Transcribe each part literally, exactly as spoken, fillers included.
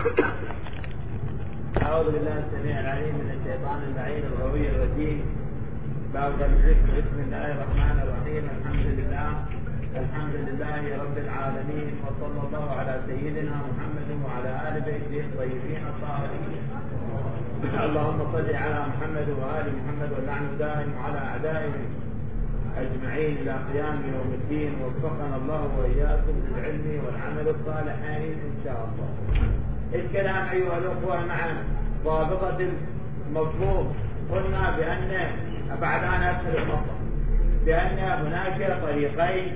أعوذ بالله السميع العليم من الشيطان اللعين الغوي الرجيم. بعد الذكر بسم الله الرحمن الرحيم. الحمد لله الحمد لله رب العالمين، وصلى الله على سيدنا محمد وعلى آل بيته الطيبين الطاهرين. اللهم صل على محمد وآل محمد واللعن دائم على أعدائهم أجمعين إلى قيام يوم الدين. وفقنا الله وإياكم للعلم والعمل الصالحين إن شاء الله. الكلام أيها الأخوة مع ضابطة المفهوم. قلنا بأن بعد أن أدخل المطلب بأن هناك طريقين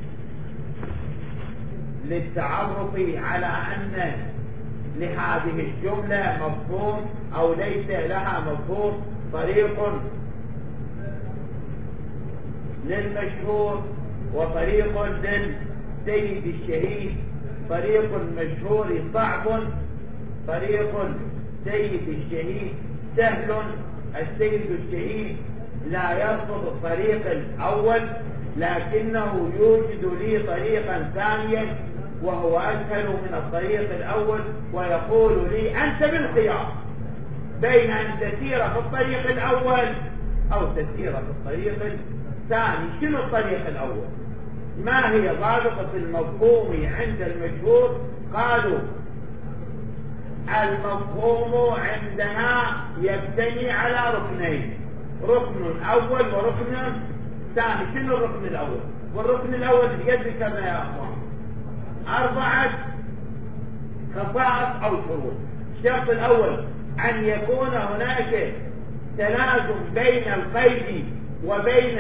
للتعرف على أن لهذه الجملة مفهوم أو ليس لها مفهوم. طريق للمشهور وطريق للسيد الشهيد. طريق المشهور صعب، طريق السيد الشهيد سهل. السيد الشهيد لا يرفض الطريق الأول، لكنه يوجد لي طريقا ثانيا وهو أسهل من الطريق الأول، ويقول لي أنت بالخيار بين أن تسير في الطريق الأول أو تسير في الطريق الثاني. شنو الطريق الأول؟ ما هي ضابطة المفهوم عند المشهور؟ قالوا المفهوم عندنا يبتني على ركنين، ركن أول وركن ثاني. شنو الركن الأول؟ والركن الأول بقد كذا يا أخوان؟ أربعة خصائص أو شروط. الشرط الأول أن يكون هناك تلازم بين القيد وبين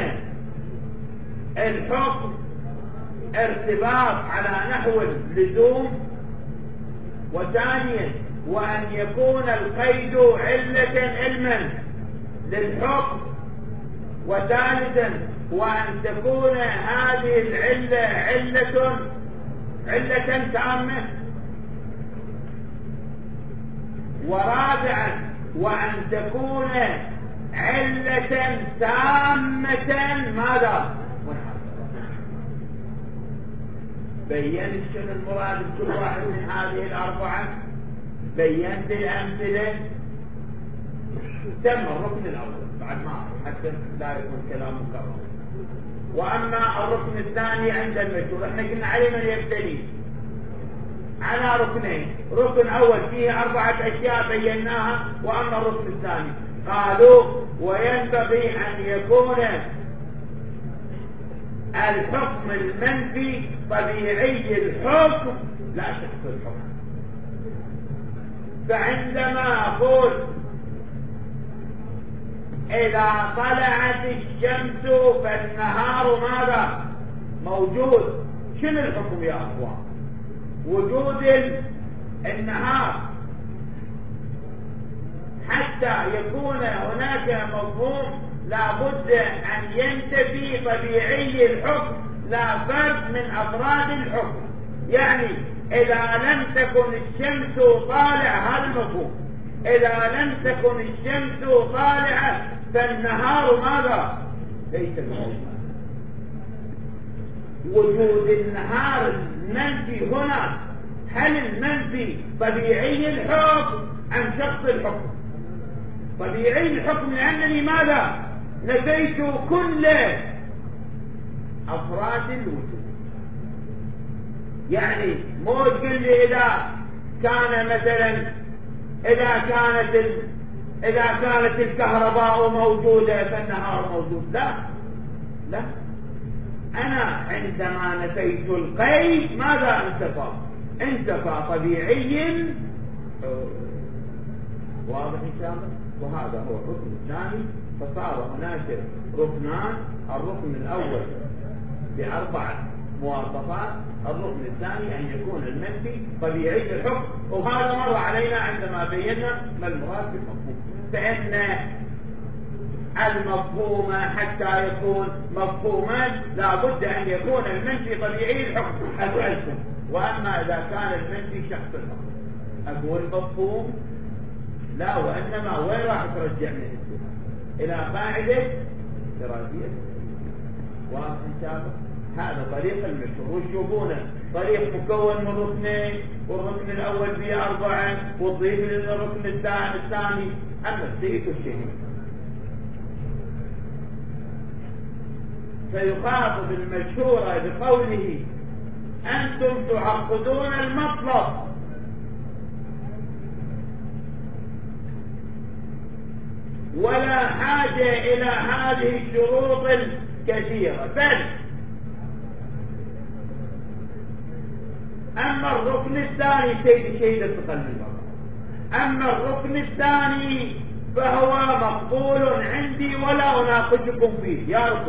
الحكم، ارتباط على نحو اللزوم. وثانيا وأن يكون القيد علة علما للحكم. وثالثا وأن تكون هذه العلة علة علة تامة. ورابعا وأن تكون علة تامة. ماذا؟ بيّنت شنو المراد بكل واحد من هذه الأربعة، بيّنت الأمثلة، تم الركن الأول بعد ما حتى لا يكون كلام مكرر. وأما الركن الثاني عند المشهور احنا قلنا عليه من يبتلي على ركنين. ركن أول فيه أربعة أشياء بيناها، وأما الركن الثاني قالوا وينبغي أن يكون الحكم المنفي طبيعي الحكم لا شخص الحكم. فعندما أقول إذا طلعت الشمس فالنهار ماذا؟ موجود. شنو الحكم يا أخوان؟ وجود النهار. حتى يكون هناك مفهوم لابد أن ينتفي طبيعي الحكم لا فرد من أفراد الحكم. يعني إذا لم تكن الشمس طالعة، هذا المفهوم، إذا لم تكن الشمس طالعة فالنهار ماذا؟ ليس موجودا. وجود النهار المنفي هنا، هل المنفي طبيعي الحكم أم شخص الحكم؟ طبيعي الحكم، لأنني ماذا؟ نفيت كل أفراد الوجود. يعني مو تقول لي إذا كان مثلا إذا كانت ال... إذا كانت الكهرباء موجودة فالنهار موجود. لا لا، أنا عندما نفيت القيد ماذا انتفى؟ انتفى طبيعي. واضح إن شاء الله؟ وهذا هو الركن الثاني. فصار هناك ركنان، الركن الأول بأربعة مواصفات، الركن الثاني أن يكون المنفي طبيعي الحكم. وهذا مر علينا عندما بينا ما المراد بالمفهوم. فإن المفهوم حتى يكون مفهوما لابد أن يكون المنفي طبيعي الحكم أسألكم. وأما إذا كان المنفي شخص الحكم أقول مفهوم لا، وإنما وين راح ترجعني إلى قاعدة دراسية. واضح إن شاء الله؟ هذا طريق المشهور. وشوفونا طريق مكون من ركنين، والركن الأول فيه أربعة، وتضيف للركن الثاني. أما السيد والشهيد فيخاطب المشهورة بقوله أنتم تعقدون المطلب ولا حاجة إلى هذه الشروط الكثيرة، بل أما الركن الثاني سيد الشهيد الثقل بالبقر، أما الركن الثاني فهو مقبول عندي ولا أناقشكم فيه. يا ركن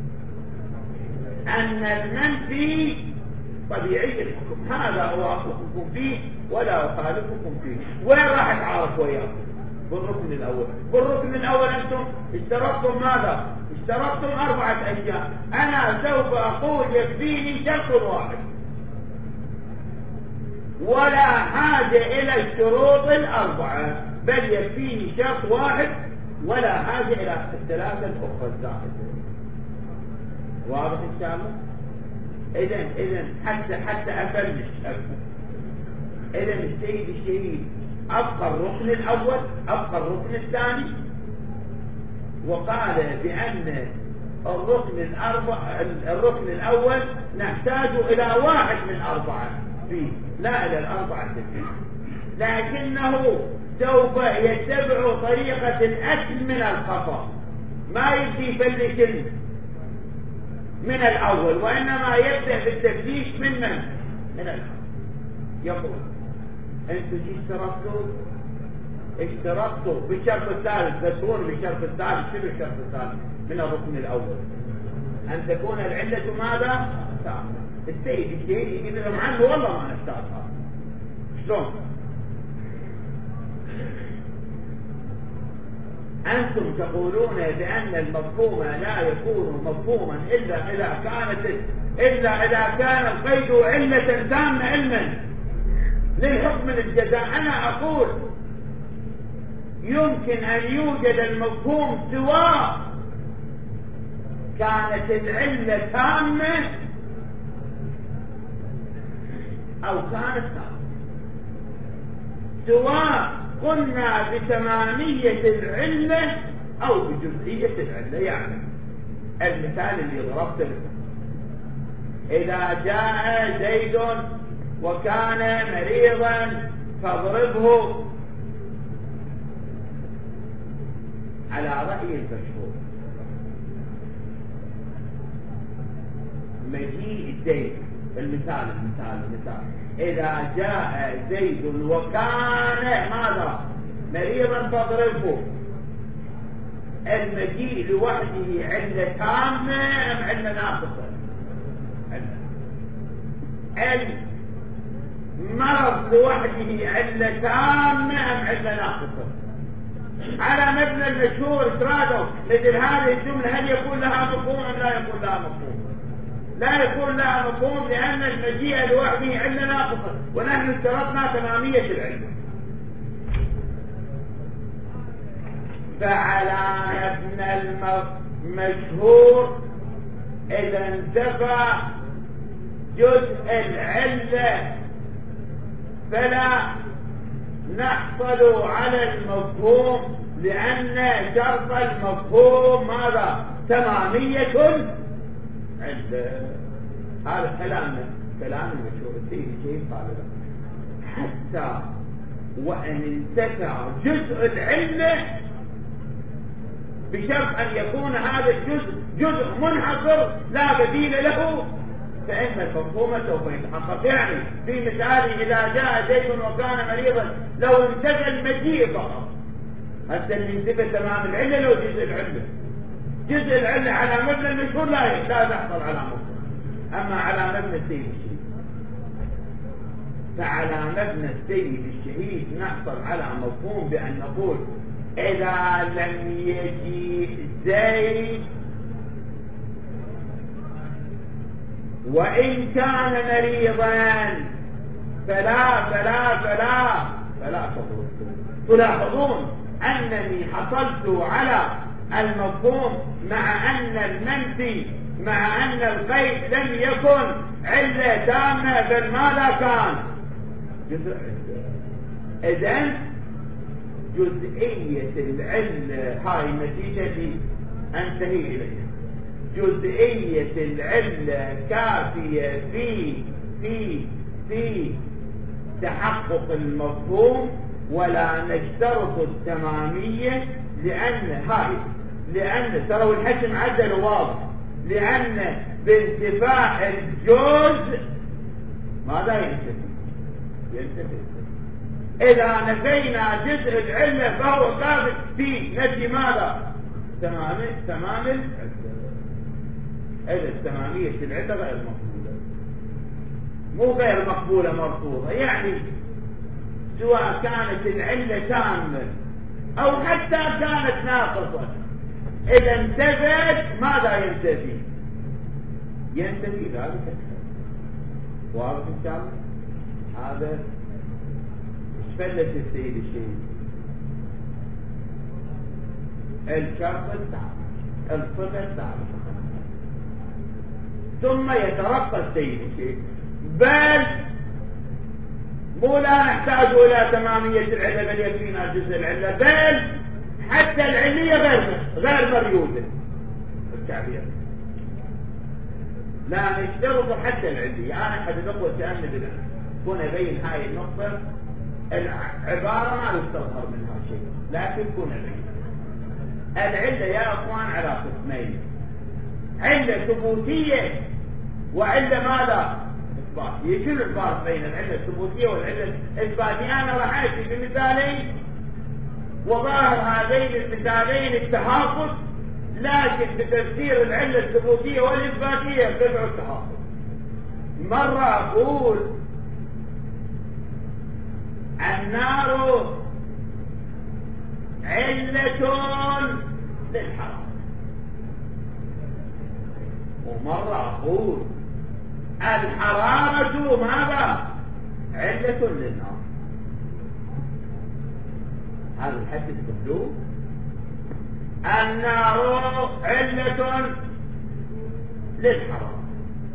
أن المنفي طبيعي الحكم، هذا أوافقكم فيه ولا أخالفكم فيه. وين راح أتعارف وياكم؟ بالركن الأول. بالركن الأول أنتم اشترطتم ماذا؟ اشترطتم أربعة أشياء، أنا سوف أقول يكفيني شرط واحد ولا حاجة إلى الشروط الأربعة، بل يكفيني شرط واحد ولا حاجة إلى الثلاثة الأخرى الزائدة. واضح إن شاء الله؟ إذن إذن حتى حتى أفلش إذن السيد الشهيد أبقى الركن الأول، أبقى الركن الثاني، وقال بأن الركن الأربع الركن الأول نحتاج إلى واحد من أربعة فيه، لا إلى الأربعة فيه، لكنه سوف يتبع طريقة الأكل من الخطأ، ما يبدي يفلش من الأول، وإنما يبدأ بالتفليش من من؟ من الأول. يقول أنتم اشترطتوا اشترطتوا بالشرط الثالث، تذكرون بالشرط الثالث. شنو الشرط الثالث من الركن الأول؟ أن تكون العلة ماذا؟ ثابتة. السيد الشهيد يجيب لهم عنه والله ما نشتاطها. شلون؟ أنتم تقولون بأن المفهوم لا يكون مفهوما إلا إذا كانت إلا إذا كان القيد علة تامة علما للحكم الجزاء. أنا أقول يمكن أن يوجد المفهوم سواء كانت العلة تامة أو كانت تامة، سواء قلنا بتمامية العلة أو بجزئية العلة. يعني المثال اللي ضربته، إذا جاء زيد وكان مريضا فاضربه، على رأي المشهور مجيء زيد، المثال المثال المثال إذا جاء زيد وكان ماذا؟ مريضا فاضربه، المجيء لوحده علة تامة أم علة ناقصة؟ المرض لوحده علة تامة أم علة ناقصة؟ على مبنى المشهور افرادوا مثل هذه الجملة، هل يكون لها مفهوم أم لا يكون لها مفهوم؟ لا يكون لها مفهوم، لأن المجيء لوحده علة ناقصة، ونحن اشترطنا تمامية العلة. فعلى مبنى المشهور إذا انتفى جزء العلة فلا نحصل على المفهوم، لأن شرط المفهوم ماذا؟ تمامية العلة. هذا كلامنا كلام المشهور. السيد الشهيد قال حتى وأن انتفى جزء العلة بشرط أن يكون هذا الجزء جزء منحصر لا بديل له، فإن المفهوم سوف يتحقق. يعني في مثال إذا جاء زيد وكان مريضا، لو انتفى المجيء فقط، هذا اللي انتفى تمام العلة لو جزء العلة. جزء العلة على مبنى المشهور لا لا تحصل على مفهوم، أما على مبنى السيد الشهيد فعلى مبنى السيد الشهيد نحصل على مفهوم بأن نقول إذا لم يجي زيد وإن كان مريضا فلا فلا فلا فلا تلاحظون أنني حصلت على المفهوم مع أن المنفي مع أن القيد لم يكن علة تامة بل ماذا كان جزء علة. إذن جزئية العلة هاي النتيجة اللي أنتهي إليها. جزئية العلة كافية في في في تحقق المفهوم، ولا نشترط التمامية، لأن هاي لأن ترى الحكم عدل واضح، لأن بانتفاع الجزء ماذا ينتفي؟ ينتفي. إذا نفينا جزء العلة فهو ثابت في نفي ماذا؟ تمام تمام العلة. إذا التمامية العلة غير مقبولة، مو غير مقبولة مرفوضة. يعني سواء كانت العلة تامة أو حتى كانت ناقصة، إذا انتفت ماذا ينتفي؟ ينتفي ذلك. واضح إن شاء الله؟ هذا فلت السيد الشيء الشرط الثابت، الصفة الثابتة، ثم يترقى السيد الشيء. بل مو لا نحتاج إلى تمامية العلة بل يكفينا جزء العلة، بل حتى العلية غير غير مريوده التعبير. لا نشترط حتى العلية. أنا أحد الأخوة سألني بالله كون أبين هاي النقطة، العبارة ما يستظهر منها شيء، لكن كون أبين العلة يا أخوان على قسمين: علة ثبوتية وعلة ماذا؟ إثباتية. شنو الفرق بين العلة الثبوتية والعلة الإثباتية؟ أنا راح أحكي بمثالين، وظاهر هذين المثالين التحافظ، لكن بتفسير العلة الثبوتية والإثباتية يرتفع التحافظ. مرة أقول النار علة للحرام، ومرة أقول الحرارة ماذا؟ علة للنار. هذا الحد الدخلو. النار علة للحرارة،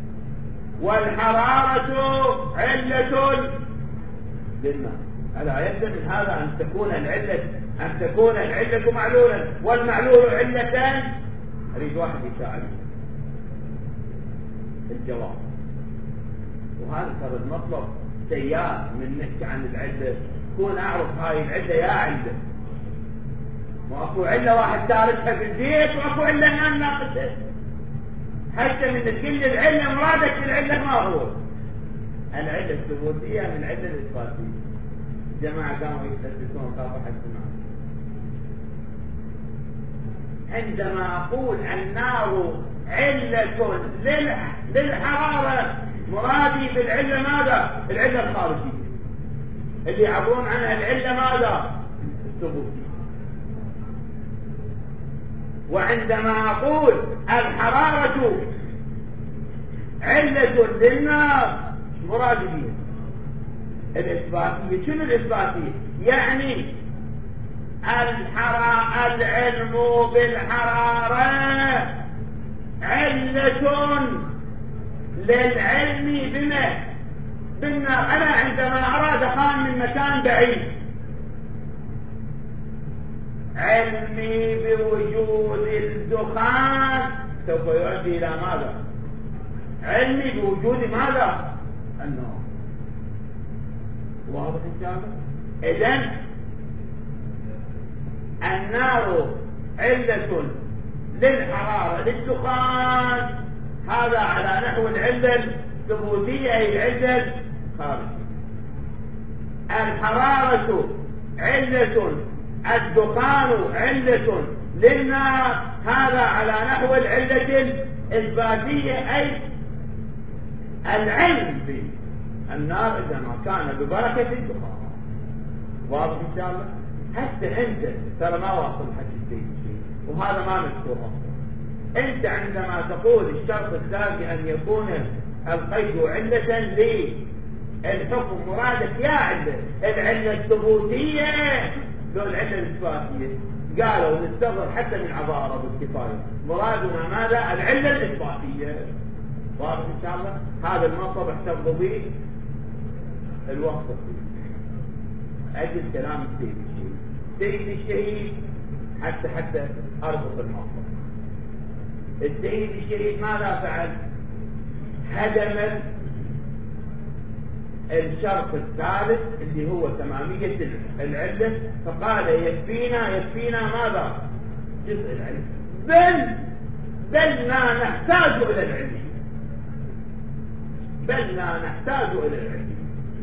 والحرارة علة للماء. ألا يلزم من هذا أن تكون العلة أن تكون العلة معلولا والمعلول علتان؟ أريد واحد يساعد الجواب. وهذا ترى المطلب سيار من نحكي عن العلة، كون أعرف هاي العلة يا علة، واكو علة واحد تاركها في البيت، واكو علة ما ناقصها. حتى من كل العلة مرادك العلة ما هو العلة الثبوتية من العلة الإثباتية. جماعة قاموا يتحدثون خافوا حسنا. عندما أقول النار علة للحرارة مرادي بالعلة ماذا؟ العلة الخارجية اللي يعبرون عنها العلة ماذا؟ الثبوتية. وعندما أقول الحرارة علة للنار مرادي بها الإثباتية. شنو الإثباتية؟ يعني الحرا العلم بالحرارة علة للعلم بما بالنار. أنا عندما أراد أقام من مكان بعيد، علمي بوجود الدخان سوف يؤدي إلى ماذا؟ علمي بوجود ماذا؟ النار. واضح إن شاء الله؟ إذن النار علة للحرارة للدخان، هذا على نحو العلة الثبوتية أي العلة الخارجية. الحرارة علة، الدخان علة للنار، هذا على نحو العلة الإثباتية أي العلم بالنار إذا ما كان ببركة الدخان. واضح إن شاء الله؟ حتى أنت ترى ما واصل حكي شيء، وهذا ما مذكور أصلا. أنت عندما تقول الشرط الثاني أن يكون القيد علة للحكم مرادك يا علة العلة الثبوتية لو العلة الإثباتية. قالوا نستغل حتى من عبارة بالكفاية، مرادنا ماذا؟ العلة الإثباتية. واضح إن شاء الله؟ هذا المنصب احتفظوا به الوقت أجل كلام السيد الشهيد. السيد الشهيد حتى حتى أربط المنصب. السيد الشهيد ماذا فعل؟ هدم الشرط الثالث اللي هو تمامية العلة، فقال يكفينا يكفينا ماذا؟ جزء العلة، بل بل لا نحتاج إلى العلة، بل لا نحتاج إلى العلة.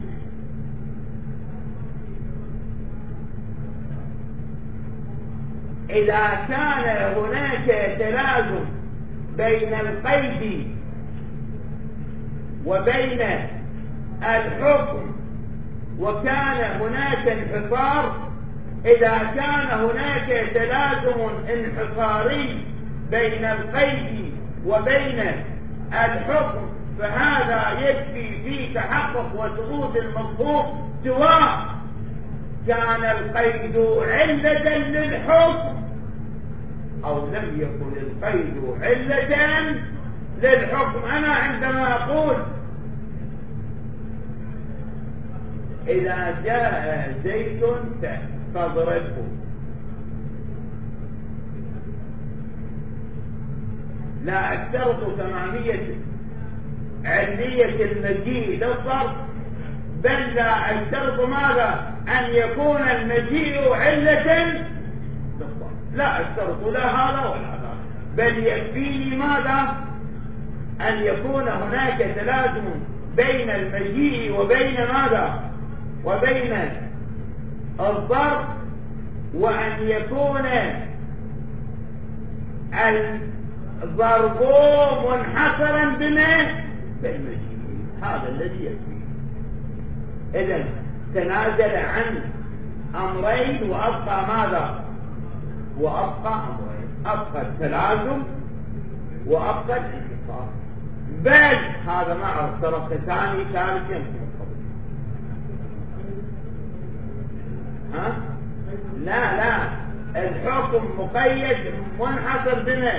إذا كان هناك تلازم بين القيد وبين الحكم وكان هناك انحصار، إذا كان هناك تلازم انحصاري بين القيد وبين الحكم فهذا يكفي في تحقق وثبوت المفهوم، سواء كان القيد علة للحكم أو لم يكن القيد علة للحكم. أنا عندما أقول إذا جاء زيت فاضربه، لا أشترط تمامية علية المجيء للظرف، بل لا أشترط ماذا؟ أن يكون المجيء علة للظرف، لا أشترط لا هذا ولا هذا، بل يكفيني ماذا؟ أن يكون هناك تلازم بين المجيء وبين ماذا؟ وبين الظرف، وأن يكون الظرف منحصرا بما بالمجيء، هذا الذي يكفي. إذن تنازل عن أمرين وأبقى ماذا؟ وأبقى أمرين، أبقى التلازم وأبقى الانحصار، بل هذا مع الطرف الثاني ثالث يمكن. ها؟ لا لا، الحكم مقيد منحصر بما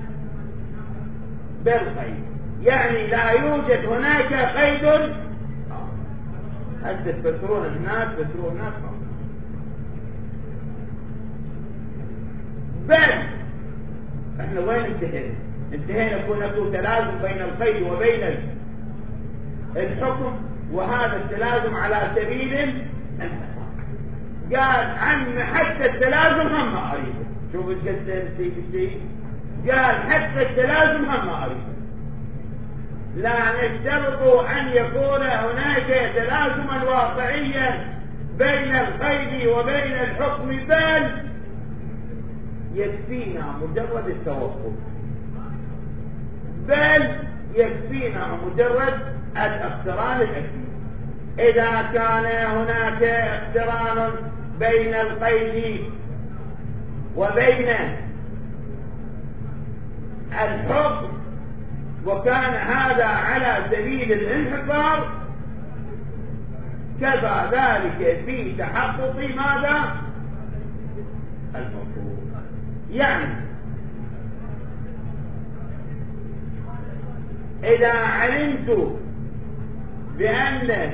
بالقيد، يعني لا يوجد هناك قيد. هل تفسرون الناس تفسرون الناس؟ بل احنا وين انتهينا؟ انتهينا كنا تلازم بين القيد وبين الحكم، وهذا التلازم على سبيل الانحصار. قال عن حتى التلازم هم ما أريده. شوف القصة الشيء قال حتى التلازم هم ما أريده، لا نشترط أن يكون هناك تلازما واقعيا بين القيد وبين الحكم، بل يكفينا مجرد التوقف، بل يكفينا مجرد الاقتران الأكيد. إذا كان هناك اقتران بين القيد وبين الحكم وكان هذا على سبيل الانحصار، كفى ذلك في تحقق ماذا؟ المفروض. يعني إذا علمت بأن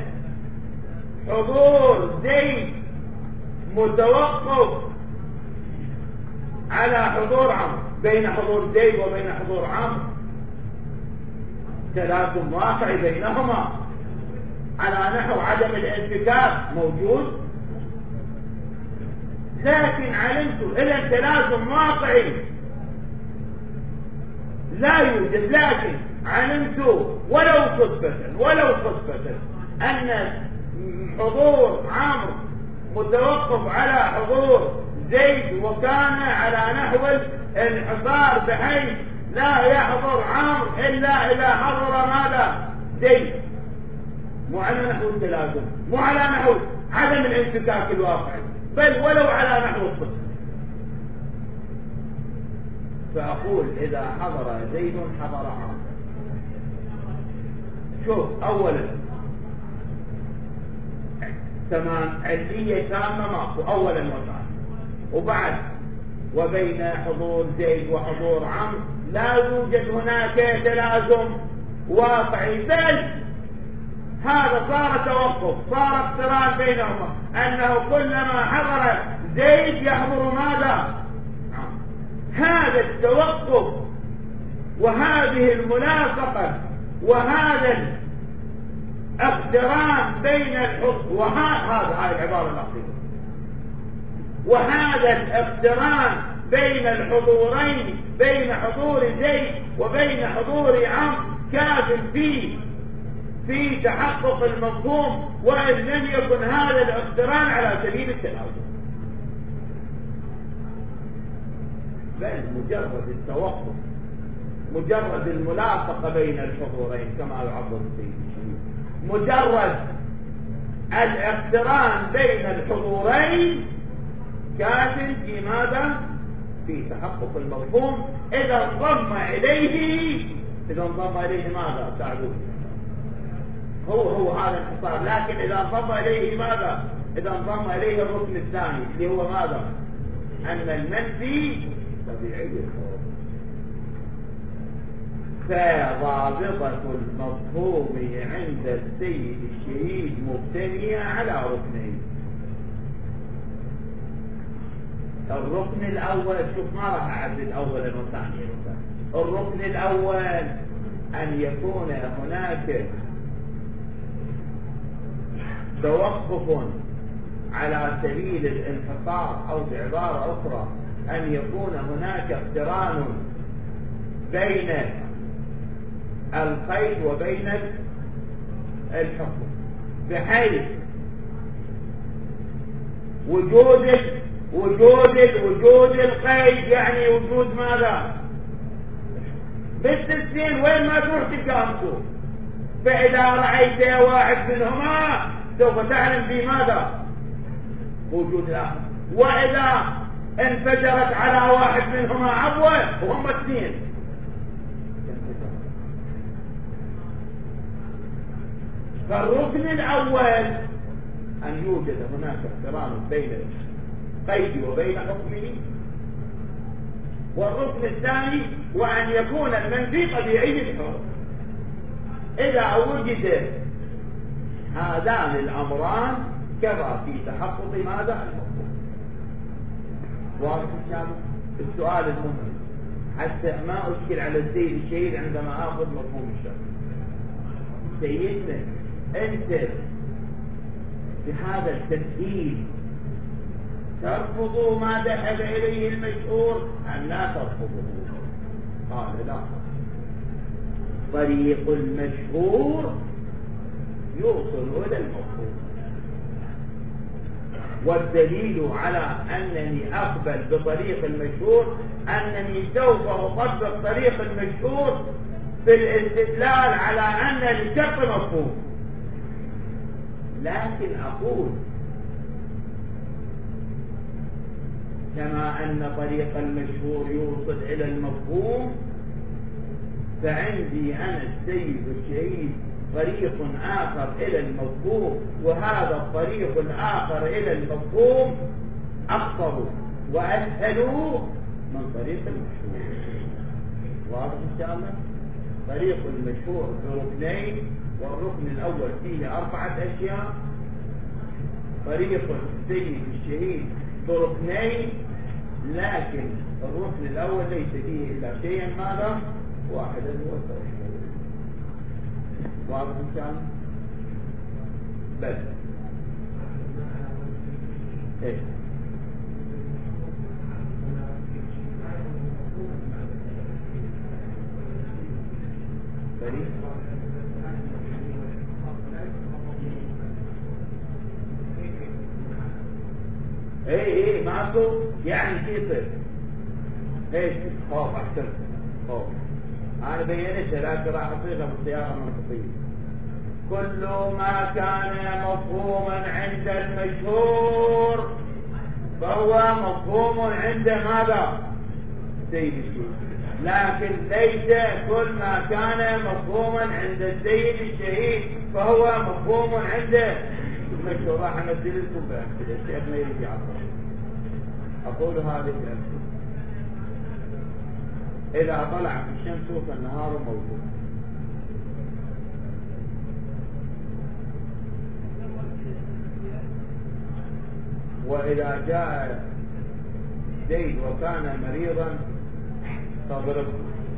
حضور زيد متوقف على حضور عمرو، بين حضور زيد وبين حضور عمرو تلازم واقعي بينهما على نحو عدم الانفكاك موجود، لكن علمت إذا التلازم واقعي لا يوجد، لكن علمت ولو صدفة ولو صدفة أن حضور عمرو متوقف على حضور زيد وكان على نحو الانحصار بحيث لا يحضر عمرو إلا إذا حضر ماذا؟ زيد، مو على نحو التلازم، مو على نحو عدم الانفكاك الواقعي، بل ولو على نحو الصدفة. فأقول إذا حضر زيد حضر عمرو. شوف أولا تمام علية تامة ماكو أولا وثانيا، وبعد وبين حضور زيد وحضور عمرو لا يوجد هناك تلازم واقعي، بل هذا صار توقف، صار اقتران بينهما، أنه كلما حضر زيد يحضر ماذا؟ هذا التوقف وهذه الملاصقة وهذا الاقتران بين الحضور، وهذا هاي العبارة الأخيرة، وهذا الاقتران بين الحضورين، بين حضور زيد وبين حضور عمرو، كاف فيه في تحقق المفهوم، وإن لم يكن هذا الاقتران على سبيل التناوب، بل مجرد التوقف، مجرد الملاصقة بين الحضورين كما يعبر السيد الشريف، مجرد الاقتران بين الحضورين كاف في ماذا؟ في تحقق المفهوم. إذا انضم إليه إذا انضم إليه ماذا؟ تعدون هو هو هذا الحصار، لكن إذا انضم إليه ماذا؟ إذا انضم إليه الركن الثاني اللي هو ماذا؟ أن المنفي طبيعي الخوف. فضابطة المفهوم عند السيد الشهيد مبتنية على ركنين. الركن الأول، شوف ما راح أعدد أولا وثانيا، الركن الأول أن يكون هناك توقف على سبيل الانحصار، أو بعبارة أخرى أن يكون هناك اقتران بين القيد وبين الحكم، بحيث وجود وجود وجود القيد يعني وجود ماذا؟ بالتسجيل وين ما تروح تلقاه، فإذا رأيت واحد منهما سوف تعلم بماذا؟ وجود الآخر. وإذا انفجرت على واحد منهما عبوة وهم اثنين، فالركن الأول أن يوجد هناك اقتران بين القيد وبين حكمه، والركن الثاني وأن يكون المنفي طبيعي الحكم. إذا وجد هذان الأمران كفى في تحقق ماذا؟ المفهوم. واضح السؤال المهم حتى ما أشكل على السيد الشهيد عندما آخذ مفهوم الشرع. سيدنا أنت بهذا التسهيل ترفضوا ما ذهب إليه المشهور أم لا ترفضوه؟ قال لا، طريق المشهور يوصل إلى المفهوم، والدليل على أنني أقبل بطريق المشهور أنني سوف أطبق طريق المشهور في الاستدلال على أن لشق مفهوم. لكن أقول كما أن طريق المشهور يوصل إلى المفهوم، فعندي أنا السيد الشهيد طريق آخر إلى المفهوم، وهذا الطريق الآخر إلى المفهوم أقصر وأسهل من طريق المشهور. واضح إن شاء الله؟ طريق المشهور بركنين، والركن الأول فيه أربعة أشياء. طريق السيد الشهيد بركنين، لكن الركن الأول ليس فيه إلا شيئا ماذا؟ واحدا هو التوحيد. واضح إن شاء الله؟ بس إيه؟ فريق ايه ايه معكم يعني في صفر ايش خوف احسن خوف انا بينتها لكن راح اصيغها بالصياغه المنطقيه. كل ما كان مفهوما عند المشهور فهو مفهوم عند ماذا؟ سيد الشهيد. لكن ليس كل ما كان مفهوما عند السيد الشهيد فهو مفهوم عند المشهور. راح انزل لكم بامثله الشيخ ما يريد يعبر. اقول هذه الامثله: اذا طلعت الشمس فالنهار موجود، وإذا جاء زيد وكان مريضا فاضربه،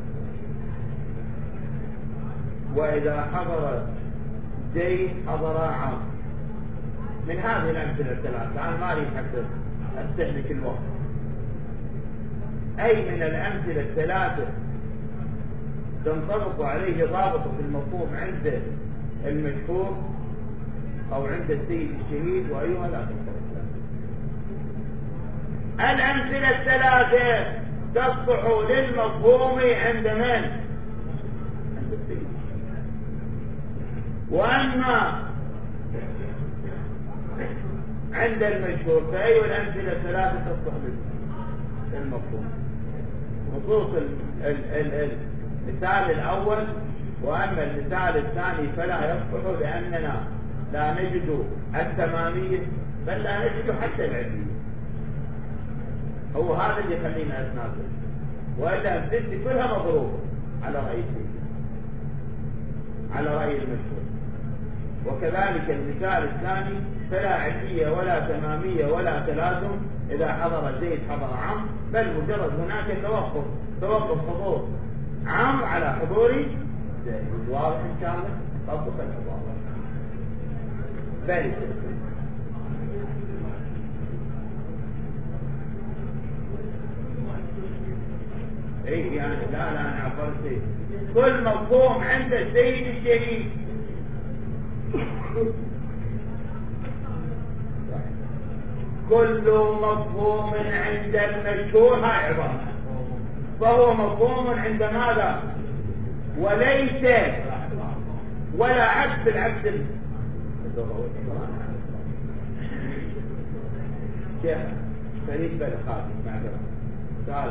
وإذا حضر زيد حضر عمرو. من هذه الأمثلة الثلاثة، أنا ما أريد حتى أستهلك الوقت. أي من الأمثلة الثلاثة تنطبق عليه ضابطة المفهوم عند المشهور أو عند السيد الشهيد، وأيها لا تنطبق. الأمثلة الثلاثة تصلح للمفهوم عند من؟ عند السيد. وأما عند المشهور فأي الأمثلة الثلاثة تصلح للمفهوم؟ خصوص المثال الأول. وأما المثال الثاني فلا يصلح، لأننا لا نجد التمامية بل لا نجد حتى العلمية. هو هذا اللي يخلينا أتنازل، وإلا أمثلتي كلها مضروبة على رأي السيد، على رأي المشهور. وكذلك المثال الثاني فلا علمية ولا تمامية ولا تلازم إذا حضر زيد حضر عمرو، بل مجرد هناك توقف توقف حضور عمرو على حضور زيد. واضح إن شاء الله؟ طبق الحضور بل ايه يعني لا لا انا عبرت كل مفهوم عند السيد الشهيد كل مفهوم عند المشهور هاي عبارة، فهو مفهوم عند ماذا؟ وليس ولا عكس العكس. شيخ فريد بن خالد معذرة سؤال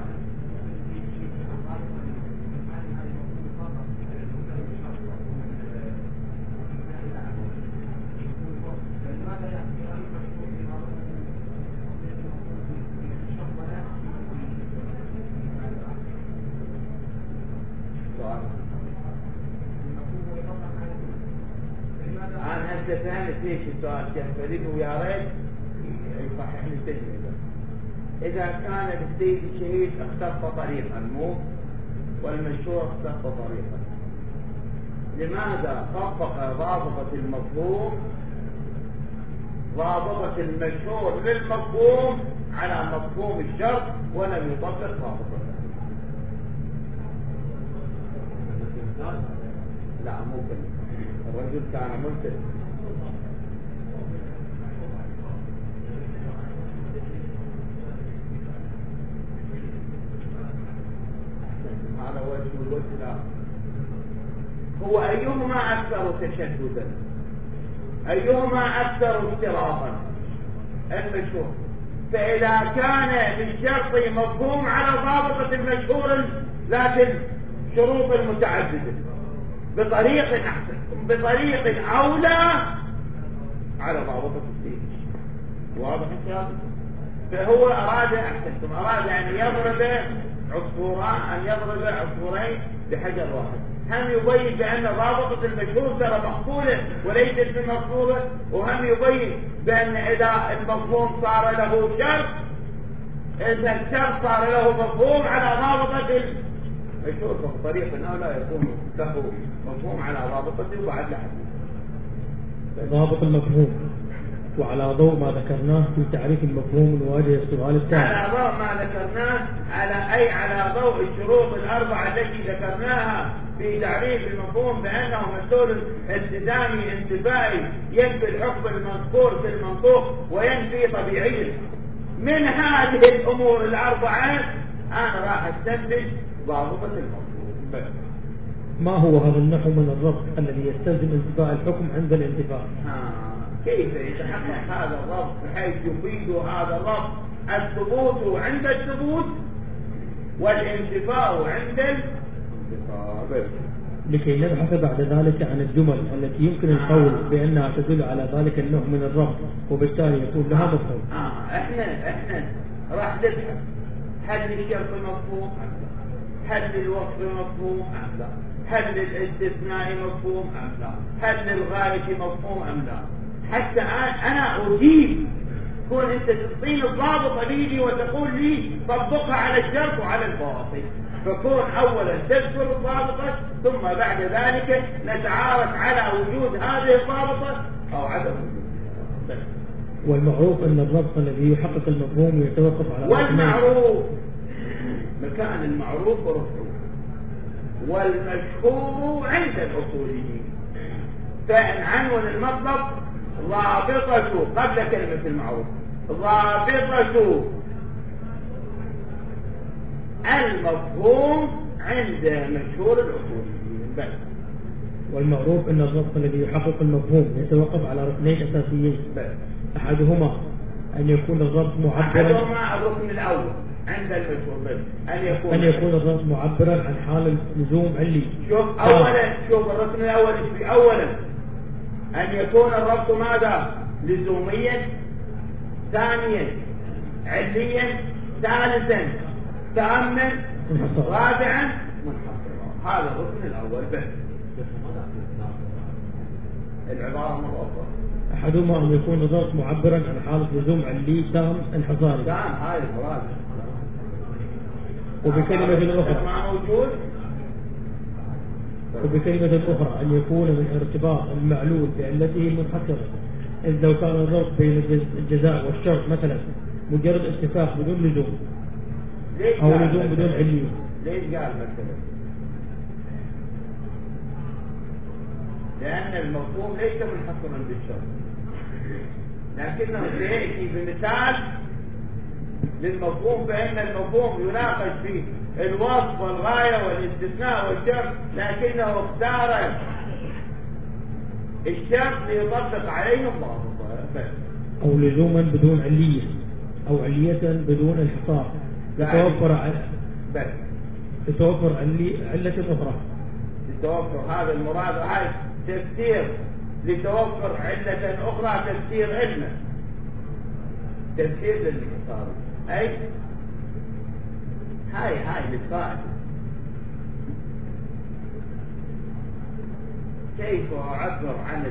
أنت فهمت ليش السؤال شيخ فريد؟ ويا ريت يصحح لي التجربة. إذا كان بالسيد الشهيد اختص طريقا مو والمشهور اختص طريقا، لماذا طبق ضابطة المفهوم ضابطة المشهور للمفهوم على مفهوم الشرط ولم يطبق ضابطة؟ لا مو كده، الرجل كان ملتزم. هذا وجه الوجه الآخر. هو أيهما أكثر تشددا؟ أيهما أكثر اشتراطا؟ المشهور. فإذا كان للشرط مفهوم على ضابطة المشهور ذات الشروط المتعددة بطريق أحسن، بطريق أولى على ضابطة السيد. واضح الكلام؟ فهو أراد أحسنتم أراد أن يضرب عصفوران أن يضرب عصفورين بحجر واحد. هم يبين بأن ضابطة المشهور ترى مقبولة وليست بمقبولة، وهم يبين بأن إذا المفهوم صار له شرط، إذا الشرط صار له مفهوم على ضابطة المشهور، فبطريقة أولى يكون له مفهوم على ضابطته وبعد لحد ضابط المفهوم. وعلى ضوء ما ذكرناه في تعريف المفهوم نواجه السؤال التالي. على ضوء ما ذكرناه على أي على ضوء الشروط الأربعة التي ذكرناها في تعريف المفهوم بأنه مسؤول التزامي انتفائي ينفي الحكم المذكور في المنطوق وينفي طبيعيا. من هذه الأمور الأربعة أنا راح أستنتج ضابطة المفهوم. ما هو هذا النحو من الربط الذي يستلزم انتفاء الحكم عند الانتفاء؟ آه. كيف يتحقق هذا الربط بحيث يفيد هذا الربط الثبوت عند الثبوت والانتفاء عند الانتفاء؟ لكي نبحث بعد ذلك عن الجمل التي يمكن القول بأنها تدل على ذلك النوع من الربط وبالتالي يكون لها مفهوم. آه. احنا احنا راح نبحث هل الشرط مفهوم أم لا؟ هل الوصف مفهوم أم لا؟ هل الاستثناء مفهوم أم لا؟ هل الغاية مفهوم أم لا؟ حتى أنا أجيب كون أنت تعطيني الضابط لي وتقول لي طبقها على الشرط وعلى الفواصل، فكون أولا تذكر الضابطة ثم بعد ذلك نتعارف على وجود هذه الضابطة أو عدم وجودها. والمعروف أن الربط الذي يحقق المفهوم يتوقف على والمعروف مكان المعروف ورفعه، والمشهور عند الأصوليين. فإن عنون المطلب ضابطته قبل كلمة المعروف ضابطته المفهوم عند مشهور الأصوليين بس. والمعروف أن الربط الذي يحقق المفهوم يتوقف على ركنين أساسيين بس. أحدهما أن يكون الربط معبرا أحدهما الركن الأول عند المشهور بس أن يكون أن يكون الربط معبرا عن حال اللزوم علي. شوف أولا آه. شوف الركن الأول إيش في أولا أن يكون الربط ماذا؟ لزوميا، ثانيا عليا، ثالثا تأمن، رابعا منحصرا. هذا الركن الأول بس. العبارة مرة أخرى أحدهما أن يكون الربط معبرا عن حالة لزوم علي تام انحصاري. تام هاي المراد. وبكلمة أخرى ما موجود. وبكلمة أخرى أن يكون من ارتباط المعلول بعلته المنحصرة، إذ لو كان الربط بين الجزاء والشرط مثلا مجرد اتفاق بدون لزوم أو لزوم بدون علية. ليش قال مثلا؟ لأن المفهوم ليس منحصرا بالشرط، لكنه سيأتي بمثال للمفهوم، فإن المفهوم يناقش فيه الوصف والغاية والاستثناء والشرط، لكنه اختار الشرط ليطبق عليه الضابط أو لزوما بدون علية أو علية بدون انحصار يتوفر على بس يتوفر علي علة أخرى. يتوفر هذا المراد، هاي تفسير لتوفر علة أخرى، تفسير علمه، تفسير للانحصار. أي هاي هاي للقاعدة. كيف أعبر عن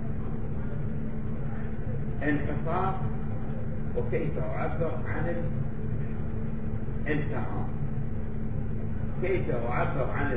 الانحصار وكيف أعبر عن الانتهاء؟ كيف أعبر عن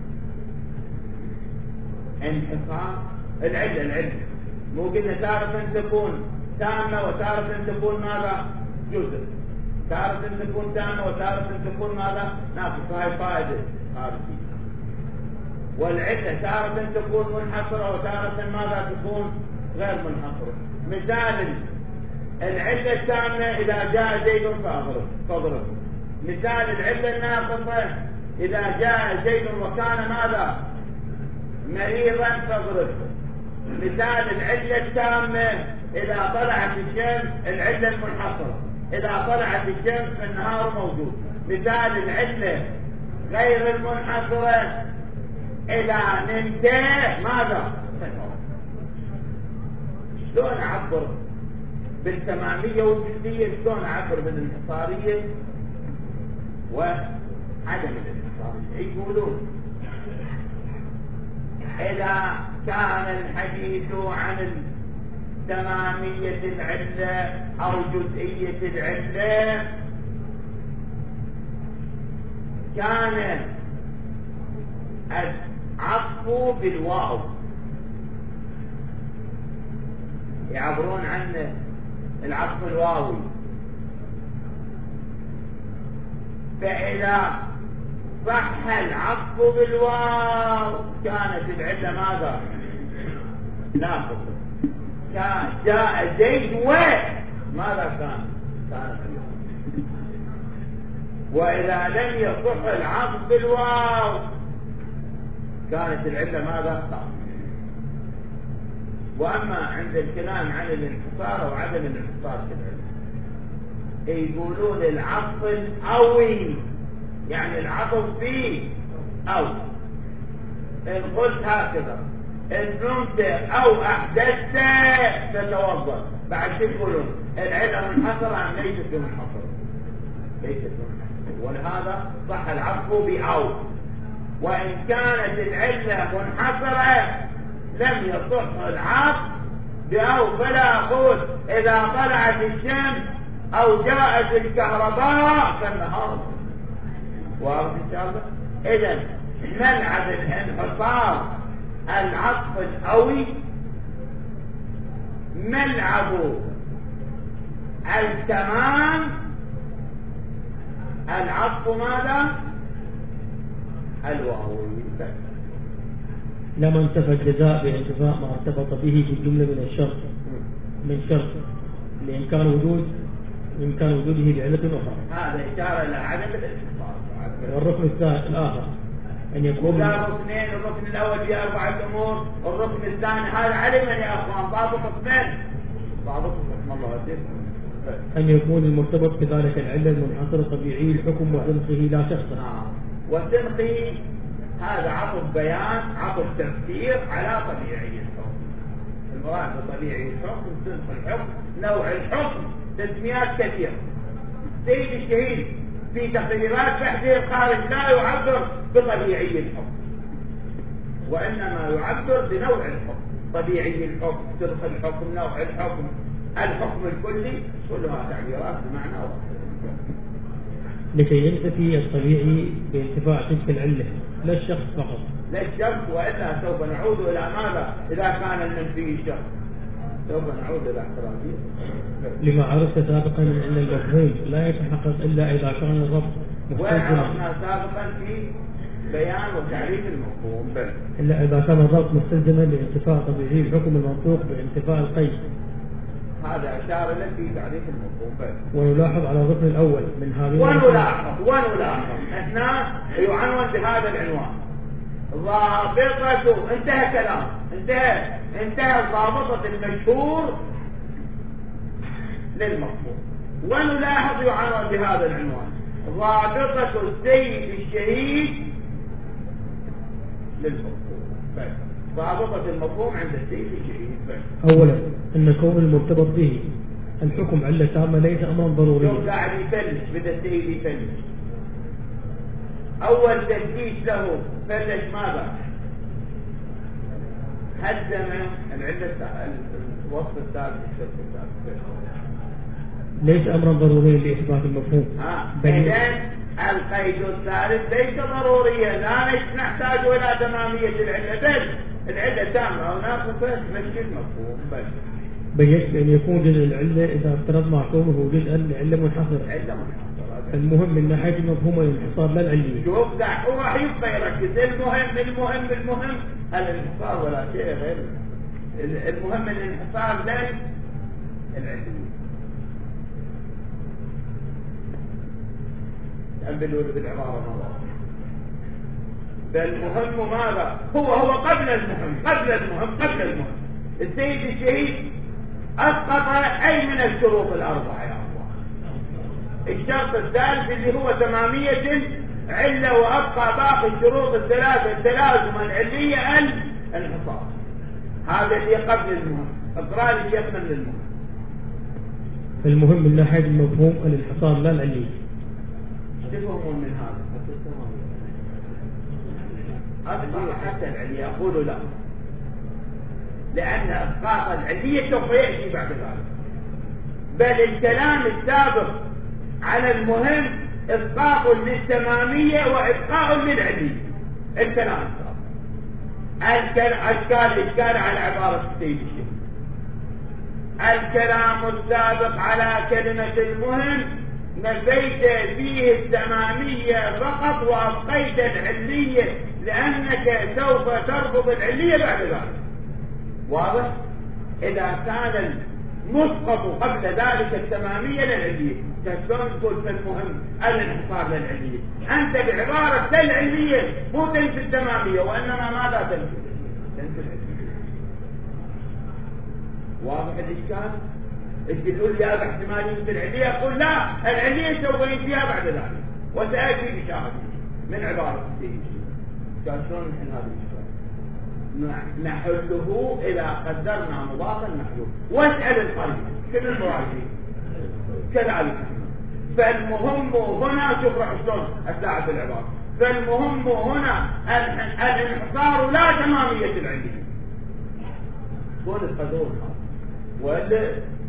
الانحصار؟ العلة العلة مو قلنا تارة تكون تامة وتارة تكون ماذا؟ جزء. تارة تكون تامة وتارة تكون ماذا؟ ناقص. هاي فائدة خارجية. والعلة تارة تكون منحصرة وتارة ماذا تكون غير منحصرة. مثال العلة التامة إذا جاء زيد فاضرب. مثال العلة الناقصة إذا جاء زيد وكان ماذا؟ مريضا فاضرب. مثال العلة التامة إذا طلعت الشمس، العلة المنحصرة إذا طلعت الشمس فالنهار موجود. مثال العلة غير المنحصرة إذا ننتهي ماذا؟ شلون أعبر بالتمامية والجزئية؟ شلون أعبر بالانحصارية وعدم الانحصارية؟ يقولون إذا كان الحديث عن تمامية العلة أو جزئية العلة كان العطف بالواو، يعبرون عنه العطف الواوي. فإذا صح العطف بالواو كانت العلة ماذا؟ ناقصة. كان جاء زيد وماذا كان؟ كانت الواو. وإذا لم يصح العطف بالواو كانت العلة ماذا؟ ناقصة. وأما عند الكلام عن الانحصار وعدم الانحصار في العلة يقولون العطف الأوي، يعني العطف فيه أو. إن قلت هكذا إن نمت أو أحدثت تتوضأ، بعد شو يقولون؟ العلة منحصرة أم ليست منحصرة؟ ليست منحصرة، ولهذا صح العطف بأو. وإن كانت العلة منحصرة لم يصح العطف بأو، فلا أقول إذا طلعت الشمس أو جاءت الكهرباء فالنهار واضح إن شاء الله. إذن ملعب الانحصار العطف القوي، ملعب التمام العطف ماذا؟ الواوي. لما انتفى الجزاء بانتفاء ما ارتبط به في الجملة من الشرط من شرط لإمكان وجود إمكان وجوده لعلة أخرى. هذا إشارة إلى عدم الاتصال. والركن الآخر أن يكون لا ركنين، الركن الأول فيه أربعة أمور، الركن الثاني هذا علما يا أخوان ضابط اثنين ضابط اسم الله أن يكون المرتبط بذلك العلة المنحصرة طبيعي الحكم وسنخه لا شخصا. آه. وسنخه هذا عطف بيان، عطف تفسير على طبيعي الحكم. المراد بطبيعي الحكم سنخ الحكم، نوع الحكم، تسميات كثيرة. سيد الشهيد في تقريرات بحثه الخارج لا يعبر بطبيعي الحكم، وإنما يعبر بنوع الحكم. طبيعي الحكم، سنخ الحكم، نوع الحكم، الحكم الكلي، كلها تعبيرات بمعنى واحد. لكي ينتفي الطبيعي بانتفاع تلك العلة لا الشخص فقط. لا الشخص، وإلا سوف نعود إلى ماذا إذا كان المنفي الشخص؟ سوف نعود إلى اعتراضيه. لما عرفت سابقا أن المفهوم لا يتحقق إلا إذا كان الربط مستلزما. وعرفنا سابقا في بيان وتعريف المفهوم بل. إلا إذا كان الربط مستلزما لانتفاع طبيعي الحكم المنطوق بانتفاع القيد. هذا أشار له في تعريف المفهوم بل. ونلاحظ على الركن الأول من هذه ونلاحظ ونلاحظ هنا يعنون بهذا العنوان ضابطة. انتهى كلام، انتهى انتهى ضابطة المشهور للمفهوم. ونلاحظ يعنون بهذا العنوان ضابطة السيد الشهيد للمفهوم بس. ضابطة المفهوم عند السيد الشهيد بس. أولا أن كون المرتبط به الحكم علة تامة ليس أمرا ضروريا. شوف قاعد يفلش، بدأ السيد يفلش. أول تفتيش له فلش ماذا؟ هدم العلة الوصف الثالث الشرط الثالث. ليس أمرا ضروريا لإثبات المفهوم. إذن القيد الثالث ليس ضروريا، لا نحتاج إلى تمامية العلة بل العلة تامة هناك تمشي المفهوم بل. بل يجب أن يكون جزء العلة إذا افترضنا كونه جزءا لعلة منحصرة. علة منحصرة. المهم من ناحية المفهوم والانحصار لا العلمي. شوف ده هو راح يبقى يركز المهم المهم المهم الانحصار ولا شيء غير. المهم الانحصار لا العلمي. أنبلوا بالعبارة ماذا؟ فالمهم ماذا؟ هو هو قبل المهم قبل المهم قبل المهم. السيد الشهيد أسقط أي من الشروط الأربعة يا أخوان. الشرط الثالث اللي هو تمامية علة، وأبقى باقي الشروط الثلاثة التلازم العلية الانحصار. هذا اللي قبل المهم. اقرأ لي شيخنا من المهم. المهم من ناحية المفهوم الانحصار لا العلي. تفهمون من هذا؟ أبقى حتى العلية يقول لا، لأن إسقاط العلية سوف يأتي بعد ذلك. بل الكلام السابق على المهم إسقاط للتمامية وإبقاء للعلية. الكلام السابق أشكال إشكال على عبارة السيد الشيخ. الكلام السابق على كلمة المهم نفيت فيه التمامية فقط وأبقيت العلية، لأنك سوف تربط العلية بعد ذلك. واضح؟ إذا كان المسقط قبل ذلك التمامية للعلية، تشلون تقول في المهم الانحصار للعلية؟ أنت بعبارة العلية مو تنفي التمامية، وإنما ماذا تنفي؟ تنفي العلية. واضح الإشكال؟ إذا تقول لي هذا احتمال ينفي العلية، أقول لا، العلية سوف ينفيها بعد ذلك، وسأتي بشاهد من عبارة السيد. قال شلون نحل هذا الإشكال؟ نحله إذا قدرنا مضافا نحله. واسأل القلب كل المراجعين كذلك. فالمهم هنا، شوف راح شلون أساعد العبارة. فالمهم هنا الانحصار لا تمامية العلية. كون القدور ولا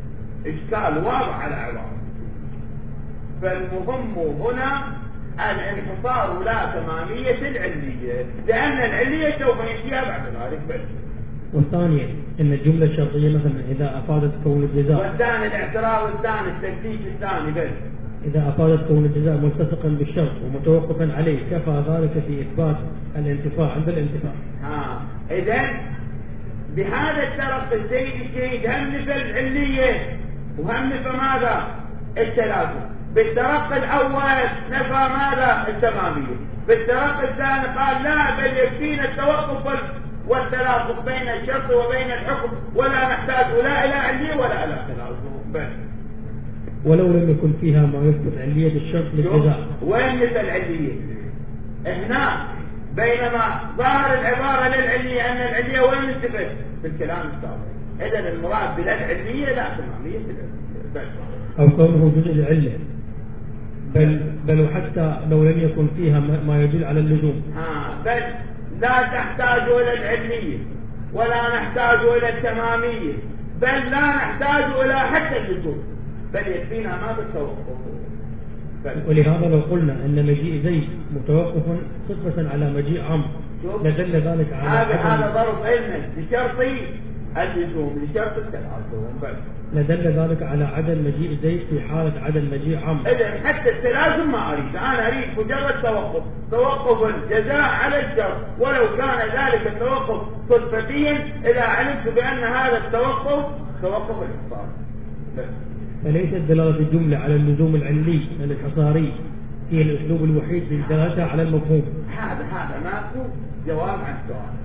إشكال واضح على عبارة. فالمهم هنا الانحصار لا تمامية العلية، لأن العلية سوف يأتيها بعد ذلك بس. والثانية أن الجملة الشرطية مثلا إذا أفادت كون الجزاء، والثاني الاعتراض الثاني التكتيك الثاني بس، إذا أفادت كون الجزاء ملتصقا بالشرط ومتوقفا عليه كفى ذلك في إثبات الانتفاع عند الانتفاع. ها إذن بهذا الترق السيد الشهيد هم نفى العلية وهم نفى ماذا؟ التلازم. بالترق الأول نفى ماذا؟ التمامية. بالترق الثاني قال لا، بل يكفينا التوقف والتلاصق بين الشرط وبين الحكم، ولا نحتاج لا إلى علية ولا إلى تلازم بس. ولو لم يكن فيها ما يثبت علية الشرط للجزاء. وين مثل العلية؟ هنا بينما ظاهر العبارة للعلية أن العلية وين نثبت؟ في الكلام السابق. إذن المراد بلا العلية لا تمامية العلية بس. أو كونه جزء العلة، بل بل حتى لو لم يكن فيها ما يدل على اللزوم. ها بل لا تحتاج إلى العلية ولا نحتاج إلى التمامية، بل لا نحتاج إلى حتى اللزوم، بل يكفينا ما بالتوقف. ولهذا لو قلنا أن مجيء زيد متوقف صفة على مجيء عمرو لدل ذلك على هذا هذا ضرب علم لشرط اللزوم، لشرط التلازم بس. لدل ذلك على عدم مجيء زيد في حالة عدم مجيء عمرو. إذن حتى التلازم ما أريد، أنا أريد مجرد توقف، توقف الجزاء على الشرط، ولو كان ذلك التوقف صدفتيا إذا علمت بأن هذا التوقف توقف الإحصار. فليست دلالة الجملة على اللزوم العلي الحصاري هي الأسلوب الوحيد لدلالتها على المفهوم. هذا هذا ماكو جواب عن السؤال.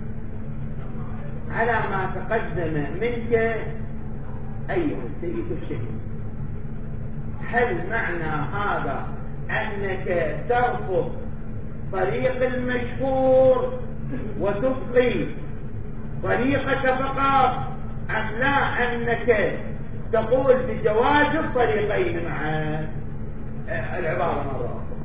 على ما تقدم منك أيها السيد الشهيد، هل معنى هذا أنك ترفض طريق المشهور وتبقي طريقك فقط، أم لا أنك تقول بجواز الطريقين مع العبارة مرة أخرى؟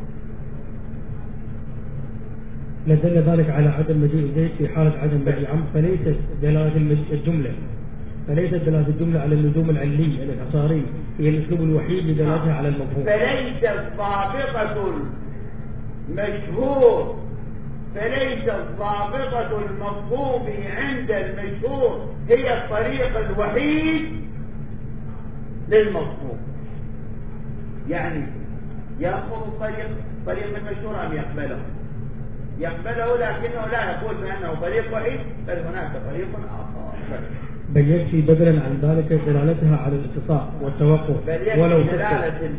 لدل ذلك على عدم مجيء زيد في حالة عدم مجيء عمرو، فليست دلالة الجملة فليست دلالة الجملة على اللزوم العلي الحصاري هي الأسلوب الوحيد لدلالتها على المفهوم. فليست ضابطة المشهور فليست ضابطة المفهوم عند المشهور هي الطريق الوحيد للمفهوم. يعني يأخذ الطريق طريق المشهور أم يقبله؟ يقبله، لكنه لا يقول بأنه طريق وحيد، بل هناك طريق آخر. بل يكفي بدلا عن ذلك دلالتها على الاتصال والتوقف، ولو دلالة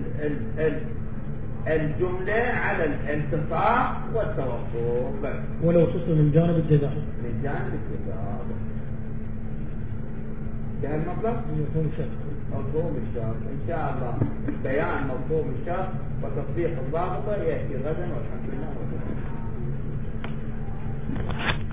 الجملة على الالتصاق والتوقف ولو تصل من جانب الجزاء. من جانب الجزاء ده المطلب مفهوم الشرط. مفهوم الشرط إن شاء الله بيان مفهوم الشرط وتطبيق الضابطة يأتي غدا والحمد لله.